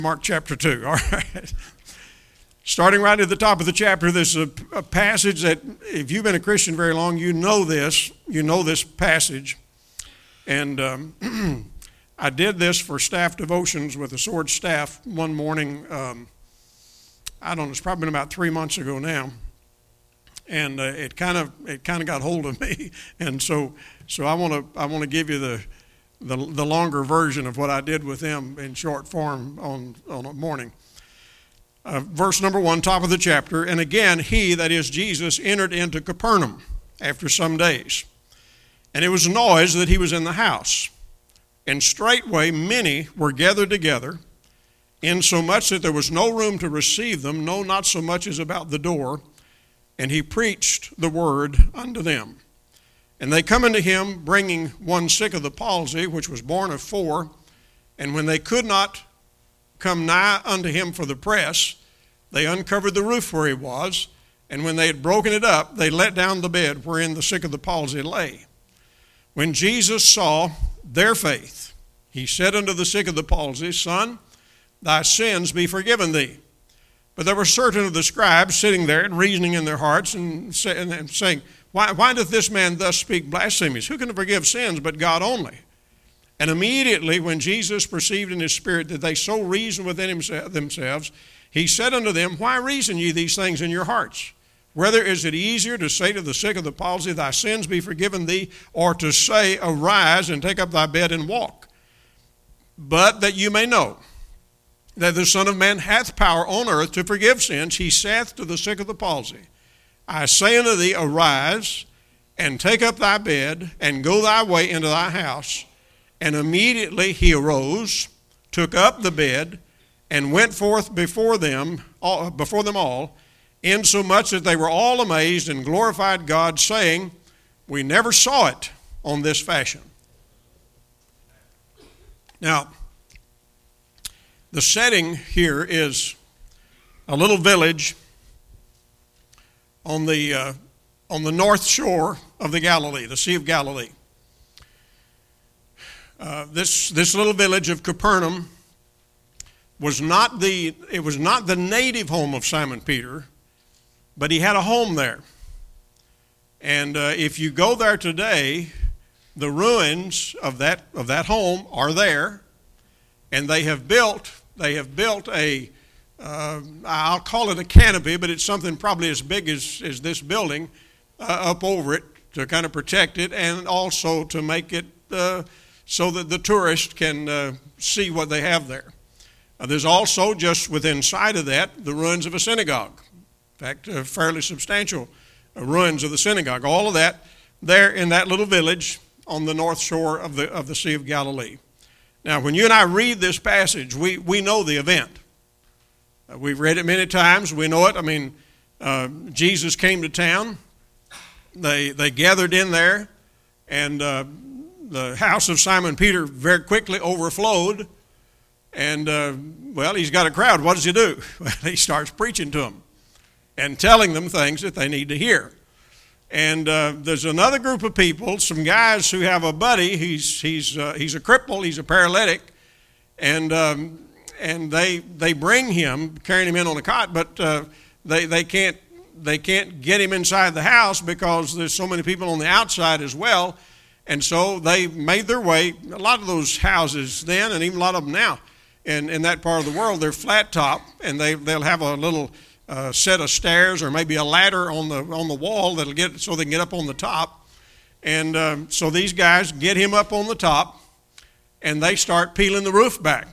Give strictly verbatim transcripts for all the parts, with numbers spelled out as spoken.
Mark chapter two, all right. Starting right at the top of the chapter, this is a, a passage that if you've been a Christian very long, you know this. You know this passage. And um, I did this for staff devotions with the Sword staff one morning. Um, I don't know, it's probably been about three months ago now. And uh, it kind of it kind of got hold of me. And so so I want to I want to give you the The, the longer version of what I did with them in short form on, on a morning. Uh, verse number one, top of the chapter. And again, he, that is Jesus, entered into Capernaum after some days. And it was a noise that he was in the house. And straightway many were gathered together, insomuch that there was no room to receive them, no, not so much as about the door. And he preached the word unto them. And they come unto him, bringing one sick of the palsy, which was born of four. And when they could not come nigh unto him for the press, they uncovered the roof where he was. And when they had broken it up, they let down the bed wherein the sick of the palsy lay. When Jesus saw their faith, he said unto the sick of the palsy, Son, thy sins be forgiven thee. But there were certain of the scribes sitting there and reasoning in their hearts and, say, and saying, Why, why doth this man thus speak blasphemies? Who can forgive sins but God only? And immediately when Jesus perceived in his spirit that they so reasoned within himself, themselves, he said unto them, Why reason ye these things in your hearts? Whether is it easier to say to the sick of the palsy, Thy sins be forgiven thee, or to say, Arise and take up thy bed and walk? But that you may know that the Son of Man hath power on earth to forgive sins, he saith to the sick of the palsy, I say unto thee, arise, and take up thy bed, and go thy way into thy house. And immediately he arose, took up the bed, and went forth before them, all, before them all, insomuch that they were all amazed and glorified God, saying, We never saw it on this fashion. Now, the setting here is a little village on the uh, on the north shore of the Galilee, the Sea of Galilee. Uh, this this little village of Capernaum was not the it was not the native home of Simon Peter, but he had a home there. And uh, if you go there today, the ruins of that of that home are there, and they have built they have built a Uh, I'll call it a canopy, but it's something probably as big as, as this building uh, up over it to kind of protect it, and also to make it uh, so that the tourist can uh, see what they have there. Uh, there's also, just within sight of that, the ruins of a synagogue. In fact, uh, fairly substantial uh, ruins of the synagogue. All of that there in that little village on the north shore of the of the Sea of Galilee. Now, when you and I read this passage, we, we know the event. We've read it many times. We know it. I mean, uh, Jesus came to town. They they gathered in there, and uh, the house of Simon Peter very quickly overflowed. And, uh, well, he's got a crowd. What does he do? Well, he starts preaching to them and telling them things that they need to hear. And uh, there's another group of people, some guys who have a buddy. He's, he's, uh, he's a cripple. He's a paralytic. And... Um, And they they bring him, carrying him in on a cot, but uh, they they can't they can't get him inside the house because there's so many people on the outside as well, and so they made their way. A lot of those houses then, and even a lot of them now, in in that part of the world, they're flat top, and they they'll have a little uh, set of stairs or maybe a ladder on the on the wall that'll get so they can get up on the top, and um, so these guys get him up on the top, and they start peeling the roof back.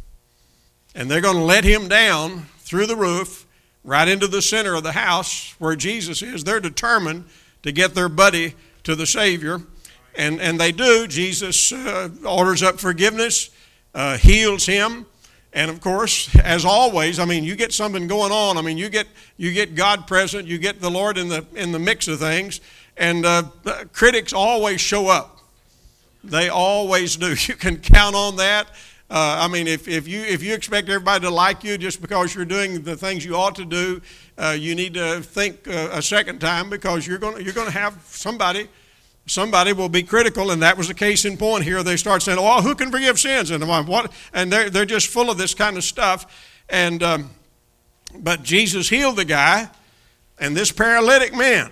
And they're going to let him down through the roof right into the center of the house where Jesus is. They're determined to get their buddy to the Savior. And, and they do. Jesus uh, orders up forgiveness, uh, heals him. And, of course, as always, I mean, you get something going on. I mean, you get you get God present. You get the Lord in the, in the mix of things. And uh, critics always show up. They always do. You can count on that. Uh, I mean, if, if you if you expect everybody to like you just because you're doing the things you ought to do, uh, you need to think uh, a second time, because you're going you're going to have somebody somebody will be critical, and that was the case in point here. They start saying, "Oh, who can forgive sins?" And what? And they're they're just full of this kind of stuff. And um, but Jesus healed the guy, and this paralytic man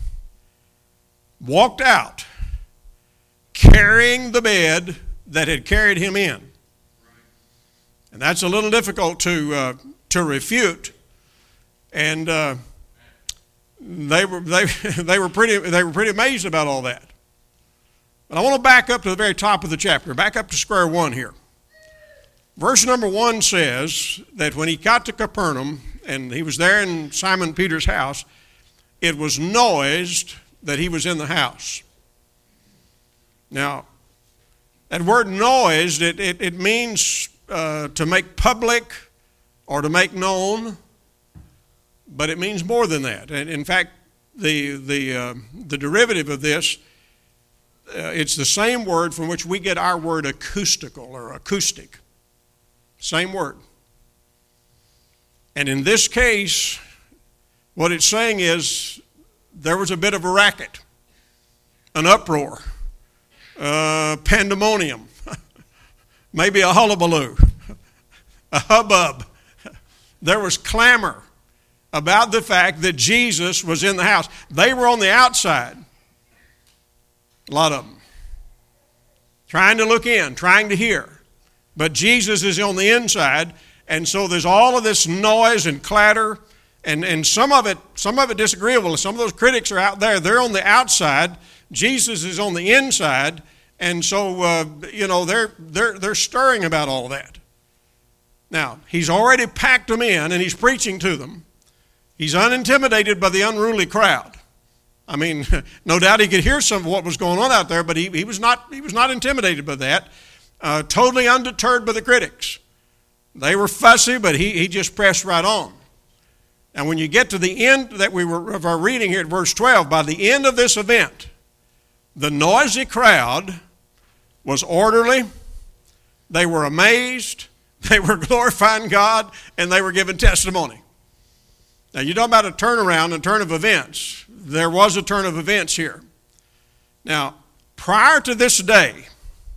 walked out carrying the bed that had carried him in. And that's a little difficult to uh, to refute. And uh, they were they they were pretty they were pretty amazed about all that. But I want to back up to the very top of the chapter. Back up to square one here. Verse number one says that when he got to Capernaum and he was there in Simon Peter's house, it was noised that he was in the house. Now, that word noised, it, it, it means uh, to make public or to make known, but it means more than that. And in fact, the, the, uh, the derivative of this, uh, it's the same word from which we get our word acoustical or acoustic. Same word. And in this case, what it's saying is there was a bit of a racket, an uproar, uh, pandemonium, maybe a hullabaloo, a hubbub. There was clamor about the fact that Jesus was in the house. They were on the outside, a lot of them, trying to look in, trying to hear. But Jesus is on the inside, and so there's all of this noise and clatter, and, and some of it some of it disagreeable. Some of those critics are out there. They're on the outside. Jesus is on the inside, and so uh, you know they're they're they're stirring about all of that. Now, he's already packed them in, and he's preaching to them. He's unintimidated by the unruly crowd. I mean, no doubt he could hear some of what was going on out there, but he, he was not he was not intimidated by that. Uh, totally undeterred by the critics. They were fussy, but he, he just pressed right on. And when you get to the end that we were of our reading here at verse twelve, by the end of this event, the noisy crowd was orderly, they were amazed, they were glorifying God, and they were giving testimony. Now, you talk about a turnaround, a turn of events. There was a turn of events here. Now, prior to this day,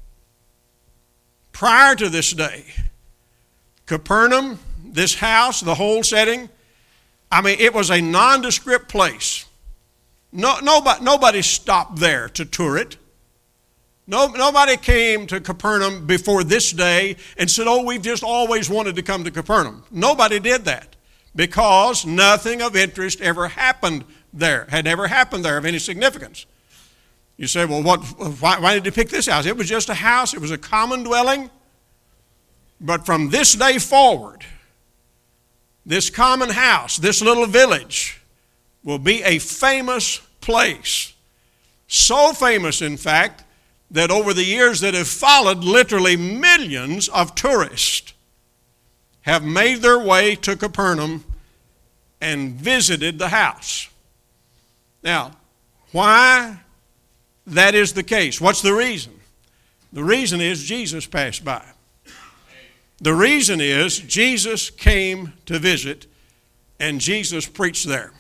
Prior to this day, Capernaum, this house, the whole setting, I mean, it was a nondescript place. No, nobody, nobody stopped there to tour it. No, nobody came to Capernaum before this day and said, "Oh, we've just always wanted to come to Capernaum." Nobody did that because nothing of interest ever happened there, had ever happened there of any significance. You say, "Well, what? Why, why did he pick this house?" It was just a house. It was a common dwelling. But from this day forward, this common house, this little village, will be a famous place. So famous, in fact, that over the years that have followed, literally millions of tourists have made their way to Capernaum and visited the house. Now, why that is the case? What's the reason? The reason is Jesus passed by. The reason is Jesus came to visit, and Jesus preached there.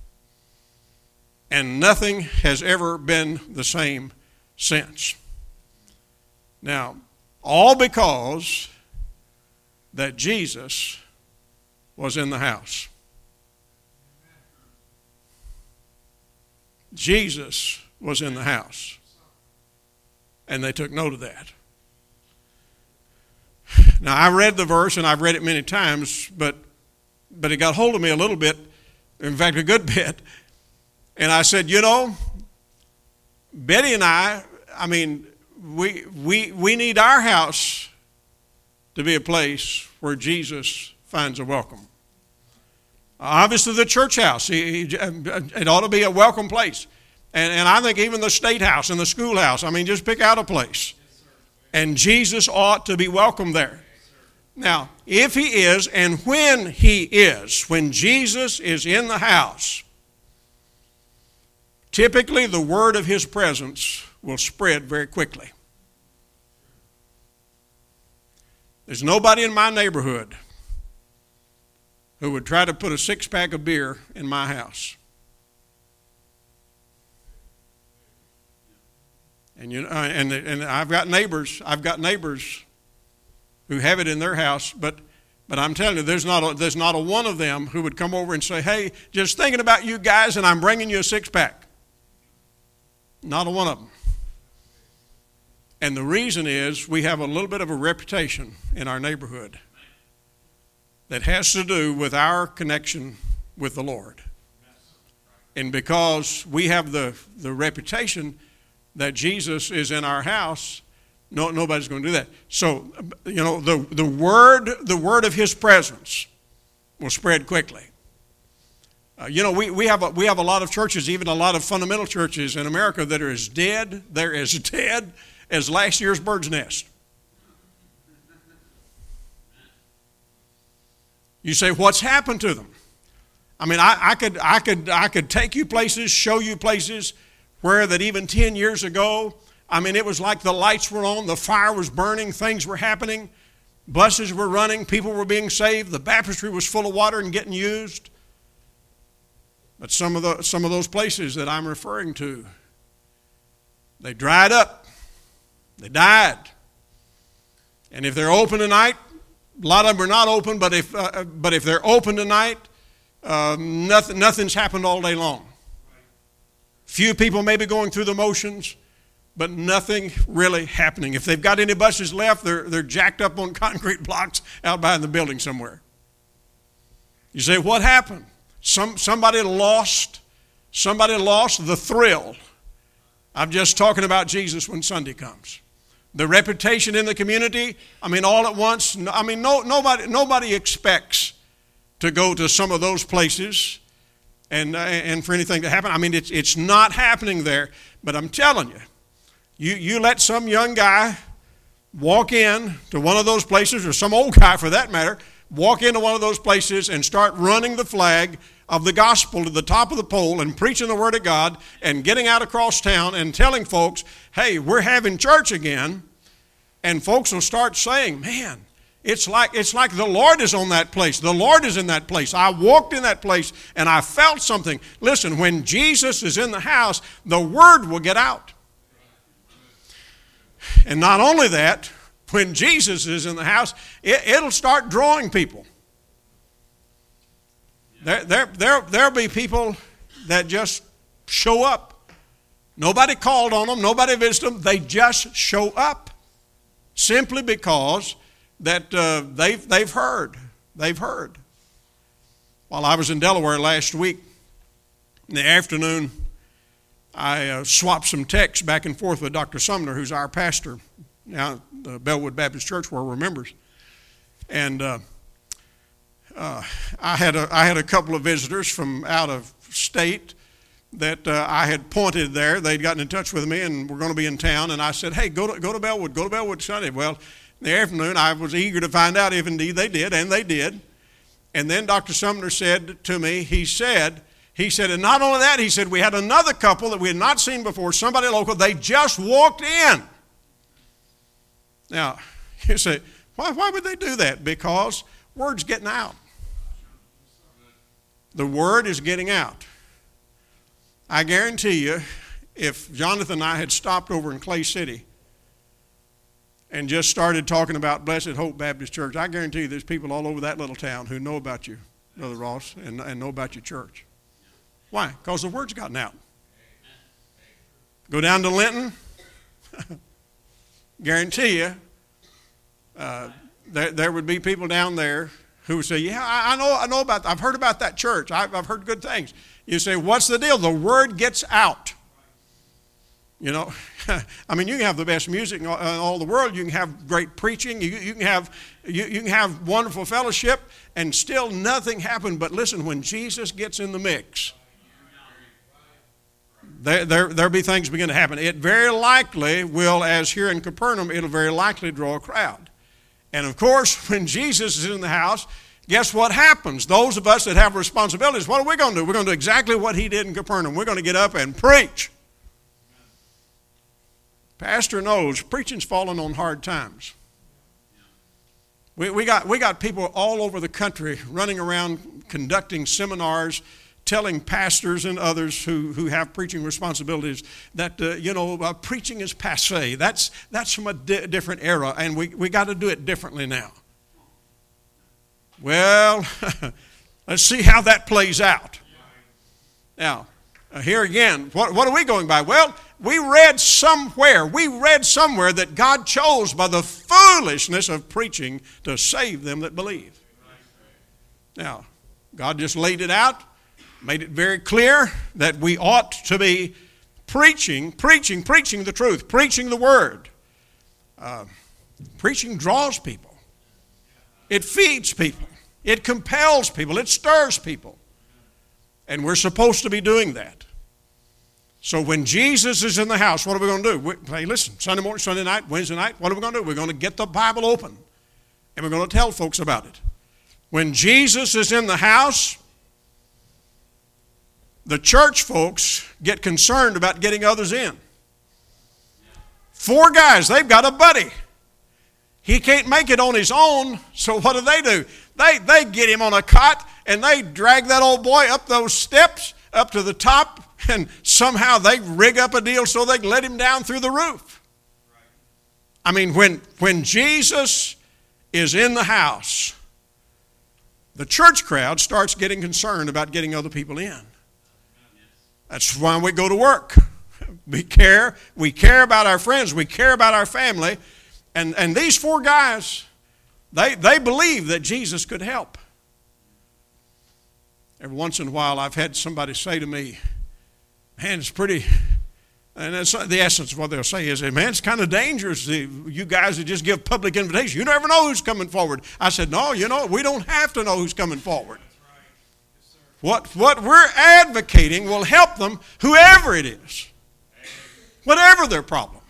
And nothing has ever been the same since. Now, all because that Jesus was in the house. Jesus was in the house. And they took note of that. Now, I read the verse, and I've read it many times, but but it got hold of me a little bit, in fact, a good bit. And I said, you know, Betty and I, I mean, we we we need our house to be a place where Jesus finds a welcome. Obviously, the church house, it ought to be a welcome place. And, and I think even the state house and the schoolhouse, I mean, just pick out a place. And Jesus ought to be welcome there. Now, if he is, and when he is, when Jesus is in the house, typically the word of his presence will spread very quickly. There's nobody in my neighborhood who would try to put a six-pack of beer in my house. And you know, and and I've got neighbors. I've got neighbors who have it in their house, but but I'm telling you, there's not a, there's not a one of them who would come over and say, "Hey, just thinking about you guys, and I'm bringing you a six pack." Not a one of them. And the reason is we have a little bit of a reputation in our neighborhood that has to do with our connection with the Lord. And because we have the, the reputation that Jesus is in our house, no, nobody's going to do that. So, you know, the, the word the word of his presence will spread quickly. Uh, you know, we, we have a, we have a lot of churches, even a lot of fundamental churches in America that are as dead, they're as dead as last year's bird's nest. You say, what's happened to them? I mean, I, I could I could I could take you places, show you places where that even ten years ago, I mean, it was like the lights were on, the fire was burning, things were happening, buses were running, people were being saved, the baptistry was full of water and getting used. But some of the some of those places that I'm referring to, they dried up, they died. And if they're open tonight, a lot of them are not open. But if uh, but if they're open tonight, uh, nothing nothing's happened all day long. Few people may be going through the motions, but nothing really happening. If they've got any buses left, they're they're jacked up on concrete blocks out behind the building somewhere. You say, what happened? Some, somebody lost, somebody lost the thrill of just talking about Jesus when Sunday comes. The reputation in the community, I mean, all at once, I mean, no, nobody, nobody expects to go to some of those places and, uh, and for anything to happen. I mean, it's, it's not happening there, but I'm telling you, you, you let some young guy walk in to one of those places, or some old guy for that matter, walk into one of those places and start running the flag of the gospel to the top of the pole and preaching the word of God and getting out across town and telling folks, hey, we're having church again. And folks will start saying, man, it's like it's like the Lord is on that place. The Lord is in that place. I walked in that place and I felt something. Listen, when Jesus is in the house, the word will get out. And not only that, when Jesus is in the house, it, it'll start drawing people. There, there, there, there'll be people that just show up. Nobody called on them. Nobody visited them. They just show up simply because that uh, they've, they've heard. They've heard. While I was in Delaware last week, in the afternoon, I uh, swapped some texts back and forth with Doctor Sumner, who's our pastor now at the Bellwood Baptist Church, where we're members. And uh, uh, I had a I had a couple of visitors from out of state that uh, I had pointed there. They'd gotten in touch with me and were going to be in town. And I said, hey, go to go to Bellwood, go to Bellwood Sunday. Well, in the afternoon, I was eager to find out if indeed they did, and they did. And then Doctor Sumner said to me, he said, he said, and not only that, he said, we had another couple that we had not seen before, somebody local, they just walked in. Now, you say, why, why would they do that? Because word's getting out. The word is getting out. I guarantee you, if Jonathan and I had stopped over in Clay City and just started talking about Blessed Hope Baptist Church, I guarantee you there's people all over that little town who know about you, Brother Ross, and, and know about your church. Why? Because the word's gotten out. Go down to Linton, guarantee you, uh, there, there would be people down there who would say, yeah, I, I know I know about, I've heard about that church. I've, I've heard good things. You say, what's the deal? The word gets out. You know, I mean, you can have the best music in all, in all the world. You can have great preaching. You, you can have you, you can have wonderful fellowship, and still nothing happened. But listen, when Jesus gets in the mix, there, there, there'll be things begin to happen. It very likely will, as here in Capernaum, it'll very likely draw a crowd. And of course, when Jesus is in the house, guess what happens? Those of us that have responsibilities, what are we going to do? We're going to do exactly what he did in Capernaum. We're going to get up and preach. Pastor knows preaching's falling on hard times. We, we, got, we got people all over the country running around conducting seminars, telling pastors and others who, who have preaching responsibilities that, uh, you know, uh, preaching is passé. That's, that's from a di- different era, and we, we got to do it differently now. Well, let's see how that plays out. Now, uh, here again, what, what are we going by? Well, we read somewhere, we read somewhere that God chose by the foolishness of preaching to save them that believe. Now, God just laid it out, made it very clear that we ought to be preaching, preaching, preaching the truth, preaching the word. Uh, preaching draws people. It feeds people. It compels people. It stirs people. And we're supposed to be doing that. So when Jesus is in the house, what are we going to do? We, hey, listen, Sunday morning, Sunday night, Wednesday night, what are we going to do? We're going to get the Bible open. And we're going to tell folks about it. When Jesus is in the house, the church folks get concerned about getting others in. Four guys, they've got a buddy. He can't make it on his own, so what do they do? They, they get him on a cot, and they drag that old boy up those steps, up to the top, and somehow they rig up a deal so they can let him down through the roof. I mean, when, when Jesus is in the house, the church crowd starts getting concerned about getting other people in. That's why we go to work. We care. We care about our friends. We care about our family. And, and these four guys, they, they believe that Jesus could help. Every once in a while, I've had somebody say to me, man, it's pretty, and that's the essence of what they'll say is, man, it's kind of dangerous, you guys that just give public invitation. You never know who's coming forward. I said, no, you know, we don't have to know who's coming forward. What, what we're advocating will help them, whoever it is, whatever their problem.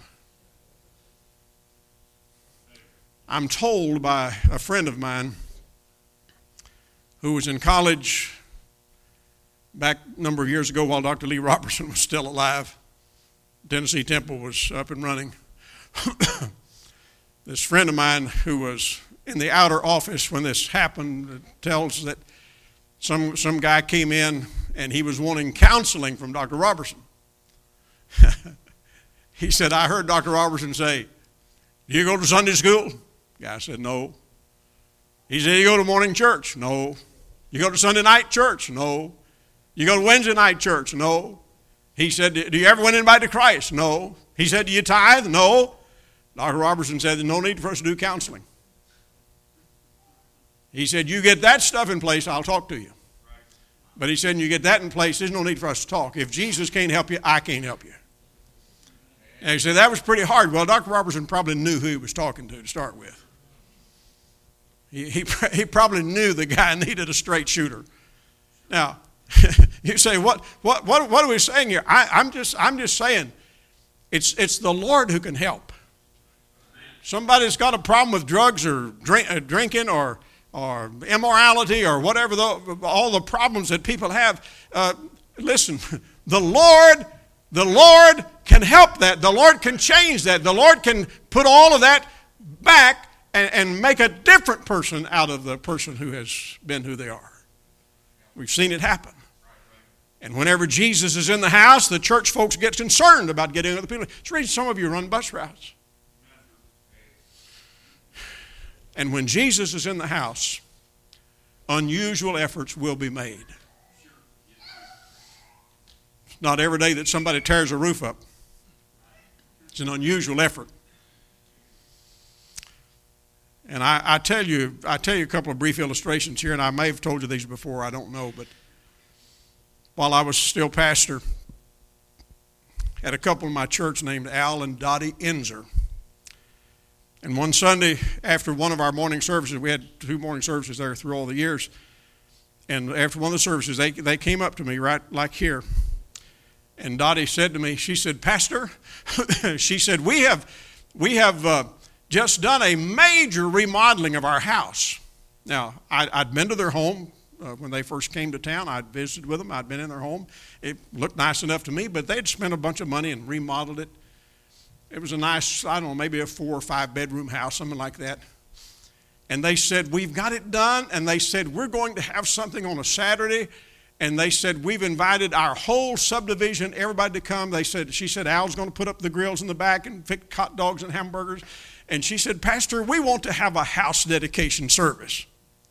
I'm told by a friend of mine who was in college back a number of years ago while Doctor Lee Robertson was still alive. Tennessee Temple was up and running. This friend of mine who was in the outer office when this happened tells that some, some guy came in and he was wanting counseling from Doctor Robertson. He said, I heard Doctor Robertson say, do you go to Sunday school? The guy said, no. He said, you go to morning church? No. You go to Sunday night church? No. You go to Wednesday night church? No. He said, do you ever win anybody to Christ? No. He said, do you tithe? No. Doctor Robertson said, there's no need for us to do counseling. He said, you get that stuff in place, I'll talk to you. But he said, you get that in place, there's no need for us to talk. If Jesus can't help you, I can't help you. And he said, that was pretty hard. Well, Doctor Robertson probably knew who he was talking to to start with. He, he, he probably knew the guy needed a straight shooter. Now, you say, what, what, what, what are we saying here? I, I'm just, I'm just saying, it's, it's the Lord who can help. Somebody's got a problem with drugs or drink, uh, drinking or, or immorality or whatever, the, all the problems that people have. Uh, listen, the Lord, the Lord can help that. The Lord can change that. The Lord can put all of that back and, and make a different person out of the person who has been who they are. We've seen it happen. And whenever Jesus is in the house, the church folks get concerned about getting other people. It's the reason some of you run bus routes. And when Jesus is in the house, unusual efforts will be made. It's not every day that somebody tears a roof up. It's an unusual effort. And I, I tell you, I tell you a couple of brief illustrations here, and I may have told you these before, I don't know, but while I was still pastor, had a couple in my church named Al and Dottie Enzer. And one Sunday after one of our morning services, we had two morning services there through all the years, and after one of the services, they, they came up to me right like here, and Dottie said to me, she said, Pastor, she said, we have, we have uh, just done a major remodeling of our house. Now, I, I'd been to their home. Uh, when they first came to town, I'd visited with them. I'd been in their home. It looked nice enough to me, but they'd spent a bunch of money and remodeled it. It was a nice, I don't know, maybe a four or five bedroom house, something like that. And they said, we've got it done. And they said, we're going to have something on a Saturday. And they said, we've invited our whole subdivision, everybody to come. They said, she said, Al's going to put up the grills in the back and fix hot dogs and hamburgers. And she said, Pastor, we want to have a house dedication service.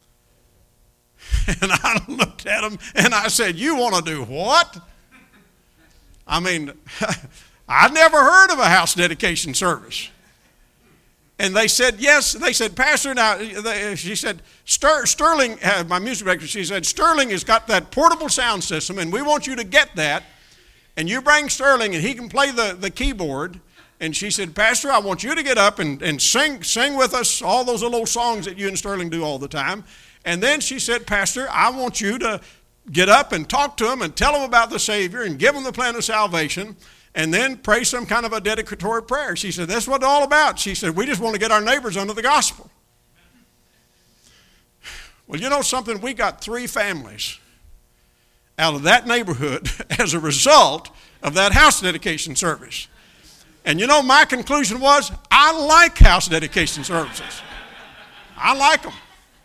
And I looked at them and I said, you want to do what? I mean, I'd never heard of a house dedication service. And they said, yes. They said, Pastor, now, they, she said, Ster, Sterling, uh, my music director, she said, Sterling has got that portable sound system, and we want you to get that. And you bring Sterling, and he can play the, the keyboard. And she said, Pastor, I want you to get up and, and sing, sing with us all those little songs that you and Sterling do all the time. And then she said, Pastor, I want you to get up and talk to them and tell them about the Savior and give them the plan of salvation. And then pray some kind of a dedicatory prayer. She said, that's what it's all about. She said, we just want to get our neighbors under the gospel. Well, you know something? We got three families out of that neighborhood as a result of that house dedication service. And you know, my conclusion was, I like house dedication services. I like them.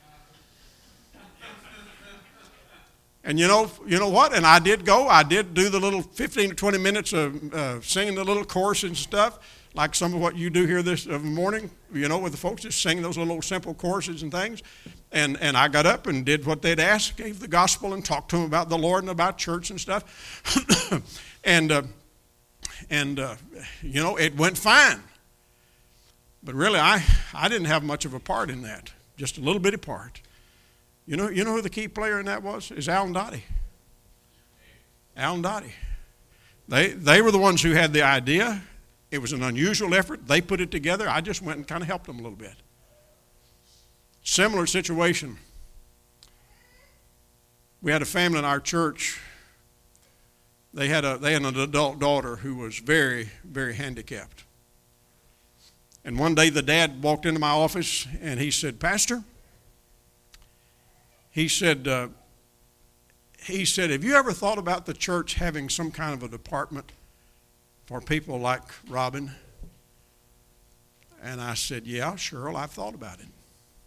And you know, you know what? And I did go. I did do the little fifteen to twenty minutes of uh, singing the little chorus and stuff, like some of what you do here this uh, morning, you know, with the folks, just sing those little simple choruses and things. And and I got up and did what they'd asked, gave the gospel and talked to them about the Lord and about church and stuff. and, uh, and uh, you know, it went fine. But really, I, I didn't have much of a part in that, just a little bitty part. You know, you know who the key player in that was? Is Al and Dottie. Al and Dottie. They, they were the ones who had the idea. It was an unusual effort. They put it together. I just went and kind of helped them a little bit. Similar situation. We had a family in our church. They had, a, they had an adult daughter who was very, very handicapped. And one day the dad walked into my office and he said, Pastor, He said, uh, he said, have you ever thought about the church having some kind of a department for people like Robin? And I said, yeah, Cheryl, I've thought about it.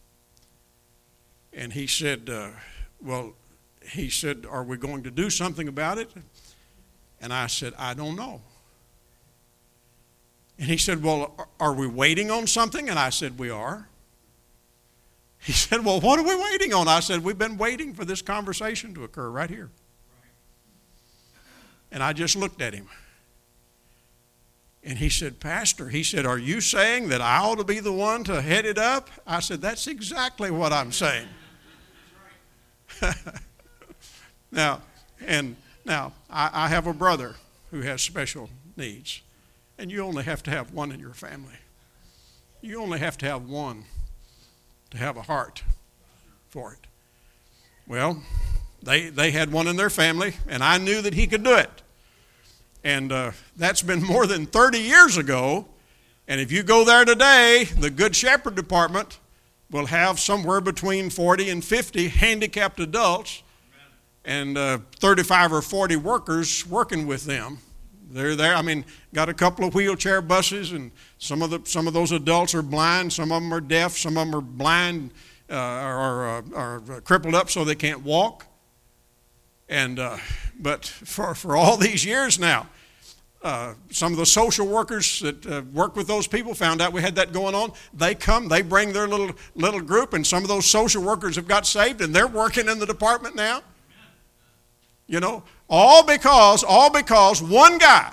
And he said, uh, well, he said, are we going to do something about it? And I said, I don't know. And he said, well, are we waiting on something? And I said, we are. He said, well, what are we waiting on? I said, we've been waiting for this conversation to occur right here. And I just looked at him. And he said, Pastor, he said, are you saying that I ought to be the one to head it up? I said, that's exactly what I'm saying. now, and now, I, I have a brother who has special needs. And you only have to have one in your family. You only have to have one to have a heart for it. Well, they they had one in their family, and I knew that he could do it. And uh, that's been more than thirty years ago. And if you go there today, the Good Shepherd Department will have somewhere between forty and fifty handicapped adults and uh, thirty-five or forty workers working with them. They're there. I mean, got a couple of wheelchair buses, and some of the some of those adults are blind. Some of them are deaf. Some of them are blind uh, or are, are crippled up so they can't walk. And uh, but for for all these years now, uh, some of the social workers that uh, work with those people found out we had that going on. They come, they bring their little little group, and some of those social workers have got saved, and they're working in the department now. You know, all because, all because one guy,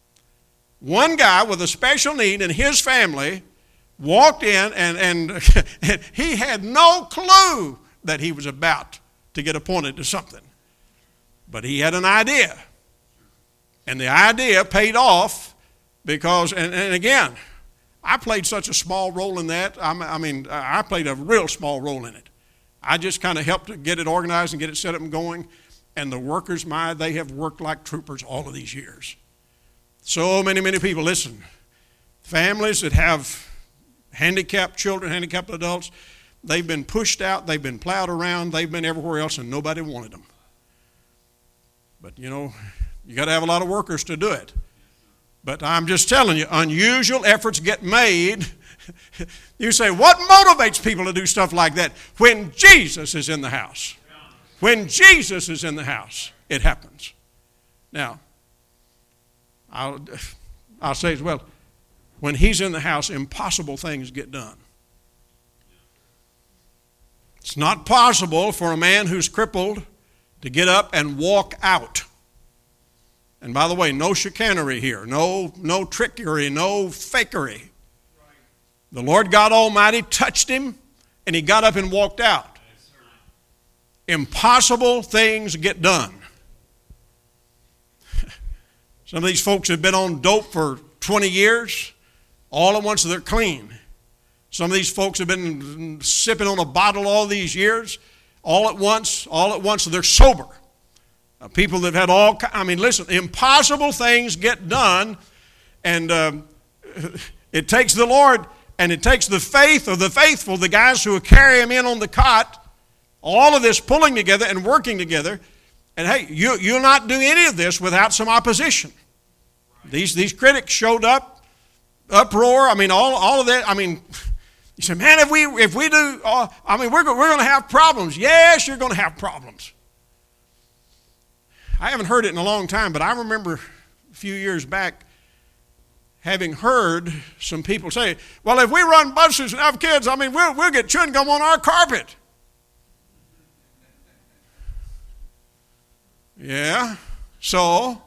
one guy with a special need in his family walked in and, and he had no clue that he was about to get appointed to something. But he had an idea. And the idea paid off because, and, and again, I played such a small role in that. I mean, I played a real small role in it. I just kind of helped to get it organized and get it set up and going. And the workers, my, they have worked like troopers all of these years. So many, many people, listen, families that have handicapped children, handicapped adults, they've been pushed out, they've been plowed around, they've been everywhere else, and nobody wanted them. But, you know, you got to have a lot of workers to do it. But I'm just telling you, unusual efforts get made. You say, what motivates people to do stuff like that? When Jesus is in the house. When Jesus is in the house, it happens. Now, I'll, I'll say as well, when he's in the house, impossible things get done. It's not possible for a man who's crippled to get up and walk out. And by the way, no chicanery here, no, no trickery, no fakery. The Lord God Almighty touched him, and he got up and walked out. Impossible things get done. Some of these folks have been on dope for twenty years. All at once they're clean. Some of these folks have been sipping on a bottle all these years. All at once, all at once they're sober. Uh, people that have had all, I mean, listen, impossible things get done, and uh, it takes the Lord, and it takes the faith of the faithful, the guys who carry him in on the cot, all of this pulling together and working together. And hey, you, you'll not do any of this without some opposition. These, these critics showed up, uproar, I mean, all, all of that, I mean, you say, man, if we, if we do, uh, I mean, we're, we're going to have problems. Yes, you're going to have problems. I haven't heard it in a long time, but I remember a few years back having heard some people say, well, if we run buses and have kids, I mean, we'll, we'll get chewing gum on our carpet. Yeah, so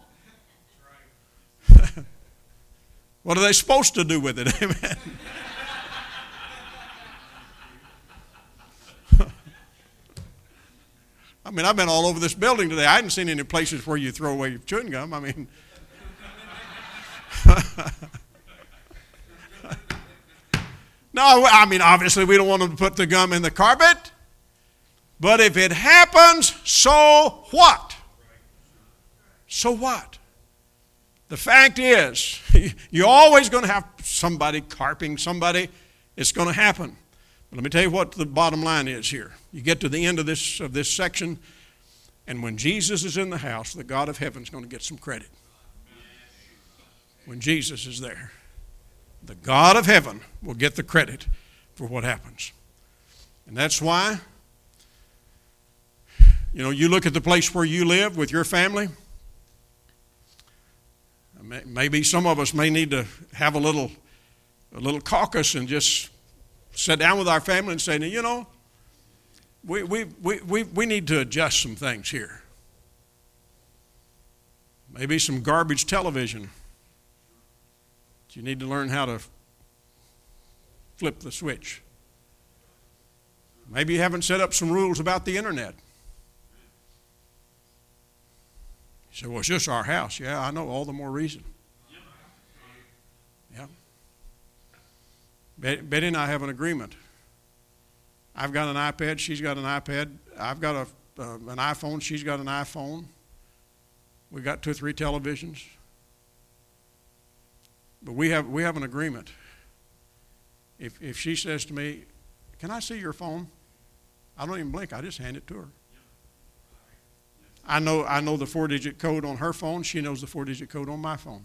what are they supposed to do with it? Amen. I mean, I've been all over this building today. I hadn't seen any places where you throw away your chewing gum. I mean, no, I mean, obviously we don't want them to put the gum in the carpet. But if it happens, so what? So what? The fact is, you're always going to have somebody carping somebody. It's going to happen. But let me tell you what the bottom line is here. You get to the end of this of this section, and when Jesus is in the house, the God of heaven is going to get some credit. When Jesus is there, the God of heaven will get the credit for what happens. And that's why, you know, you look at the place where you live with your family. Maybe some of us may need to have a little, a little caucus and just sit down with our family and say, you know, we, we, we, we, we need to adjust some things here. Maybe some garbage television. You need to learn how to flip the switch. Maybe you haven't set up some rules about the internet. You say, well, it's just our house. Yeah, I know, all the more reason. Yeah. Betty and I have an agreement. I've got an iPad, she's got an iPad. I've got a, uh, an iPhone, she's got an iPhone. We've got two or three televisions. But we have we have an agreement. If if she says to me, can I see your phone? I don't even blink, I just hand it to her. I know I know the four-digit code on her phone. She knows the four-digit code on my phone.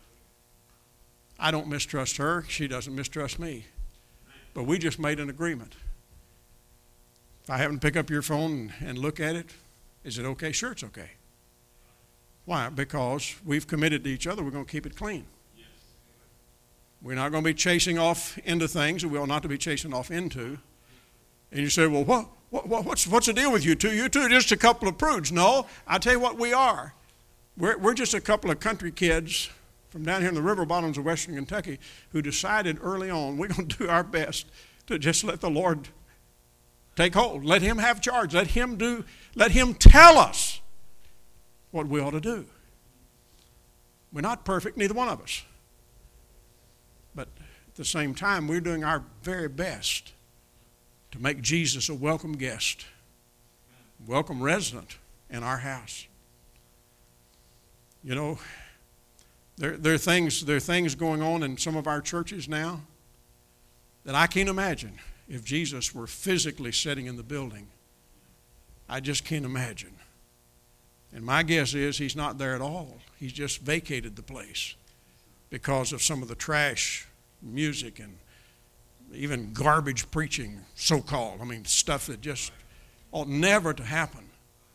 I don't mistrust her. She doesn't mistrust me. But we just made an agreement. If I happen to pick up your phone and look at it, is it okay? Sure, it's okay. Why? Because we've committed to each other. We're going to keep it clean. We're not going to be chasing off into things that we ought not to be chasing off into. And you say, well, what? What, what's, what's the deal with you two? You two are just a couple of prudes. No, I tell you what we are. We're, we're just a couple of country kids from down here in the river bottoms of western Kentucky who decided early on we're going to do our best to just let the Lord take hold. Let him have charge. Let him do, let him tell us what we ought to do. We're not perfect, neither one of us. But at the same time, we're doing our very best to make Jesus a welcome guest, welcome resident in our house. You know, there, there, are things, there are things going on in some of our churches now that I can't imagine if Jesus were physically sitting in the building. I just can't imagine. And my guess is he's not there at all. He's just vacated the place because of some of the trash music and even garbage preaching, so-called. I mean, stuff that just ought never to happen.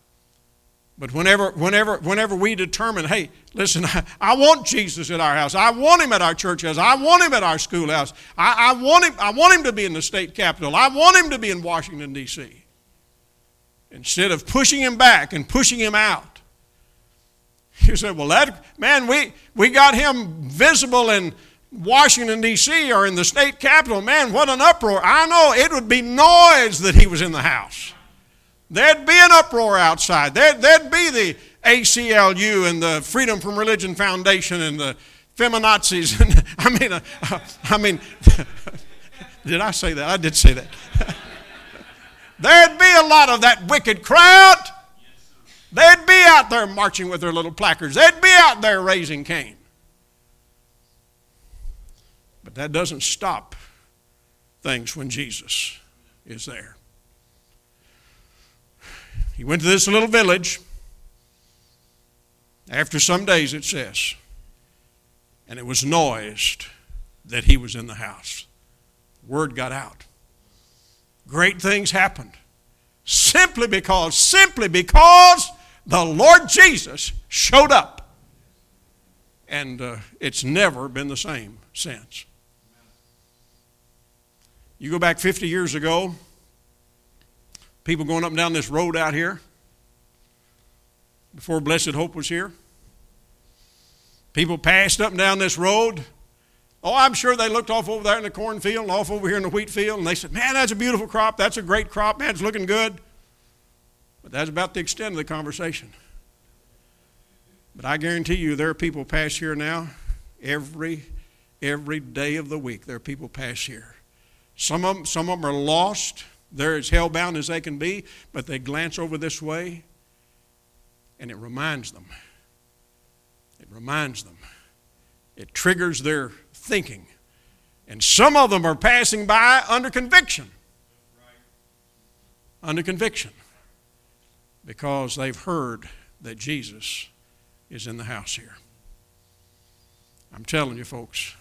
But whenever, whenever, whenever we determine, hey, listen, I, I want Jesus at our house. I want him at our church house. I want him at our schoolhouse. I, I want him. I want him to be in the state capitol. I want him to be in Washington, D C Instead of pushing him back and pushing him out, you say, well, that man, we we got him visible in Washington, D C or in the state capitol. Man, what an uproar! I know it would be noise that he was in the house. There'd be an uproar outside. There, there'd be the A C L U and the Freedom from Religion Foundation and the feminazis. I mean, uh, I mean, did I say that? I did say that. There'd be a lot of that wicked crowd. They'd be out there marching with their little placards. They'd be out there raising Cain. But that doesn't stop things when Jesus is there. He went to this little village. After some days, it says, and it was noised that he was in the house. Word got out. Great things happened. Simply because, simply because the Lord Jesus showed up. And uh, it's never been the same since. You go back fifty years ago, people going up and down this road out here, before Blessed Hope was here. People passed up and down this road. Oh, I'm sure they looked off over there in the cornfield and off over here in the wheat field, and they said, man, that's a beautiful crop. That's a great crop. Man, it's looking good. But that's about the extent of the conversation. But I guarantee you there are people pass here now every, every day of the week. There are people pass here. Some of them, some of them are lost. They're as hell-bound as they can be, but they glance over this way, and it reminds them. It reminds them. It triggers their thinking. And some of them are passing by under conviction. Under conviction. Because they've heard that Jesus is in the house here. I'm telling you, folks,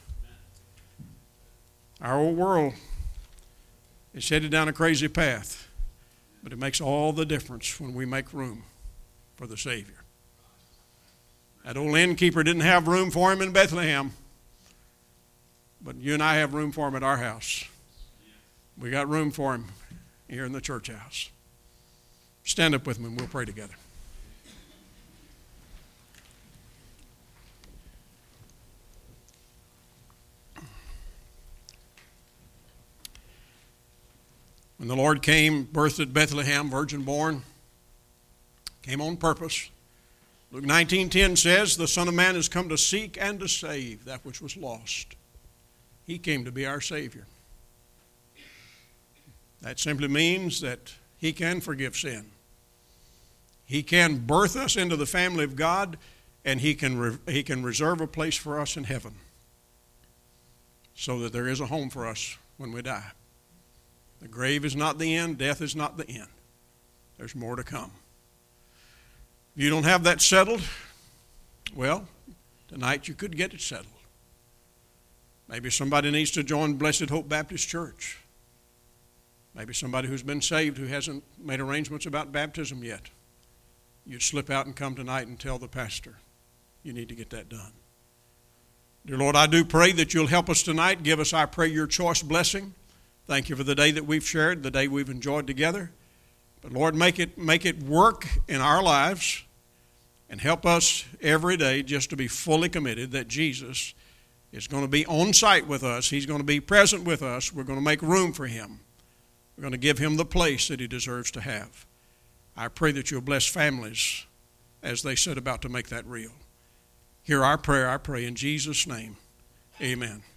our old world is headed down a crazy path, but it makes all the difference when we make room for the Savior. That old innkeeper didn't have room for him in Bethlehem, but you and I have room for him at our house. We got room for him here in the church house. Stand up with me and we'll pray together. When the Lord came, birthed at Bethlehem, virgin born, came on purpose. Luke nineteen ten says, the Son of Man has come to seek and to save that which was lost. He came to be our Savior. That simply means that he can forgive sin. He can birth us into the family of God, and he can, re- he can reserve a place for us in heaven so that there is a home for us when we die. The grave is not the end. Death is not the end. There's more to come. If you don't have that settled, well, tonight you could get it settled. Maybe somebody needs to join Blessed Hope Baptist Church. Maybe somebody who's been saved who hasn't made arrangements about baptism yet. You'd slip out and come tonight and tell the pastor you need to get that done. Dear Lord, I do pray that you'll help us tonight. Give us, I pray, your choice blessing. Thank you for the day that we've shared, the day we've enjoyed together. But Lord, make it, make it work in our lives and help us every day just to be fully committed that Jesus is going to be on site with us. He's going to be present with us. We're going to make room for him. We're going to give him the place that he deserves to have. I pray that you'll bless families as they set about to make that real. Hear our prayer, I pray in Jesus' name. Amen.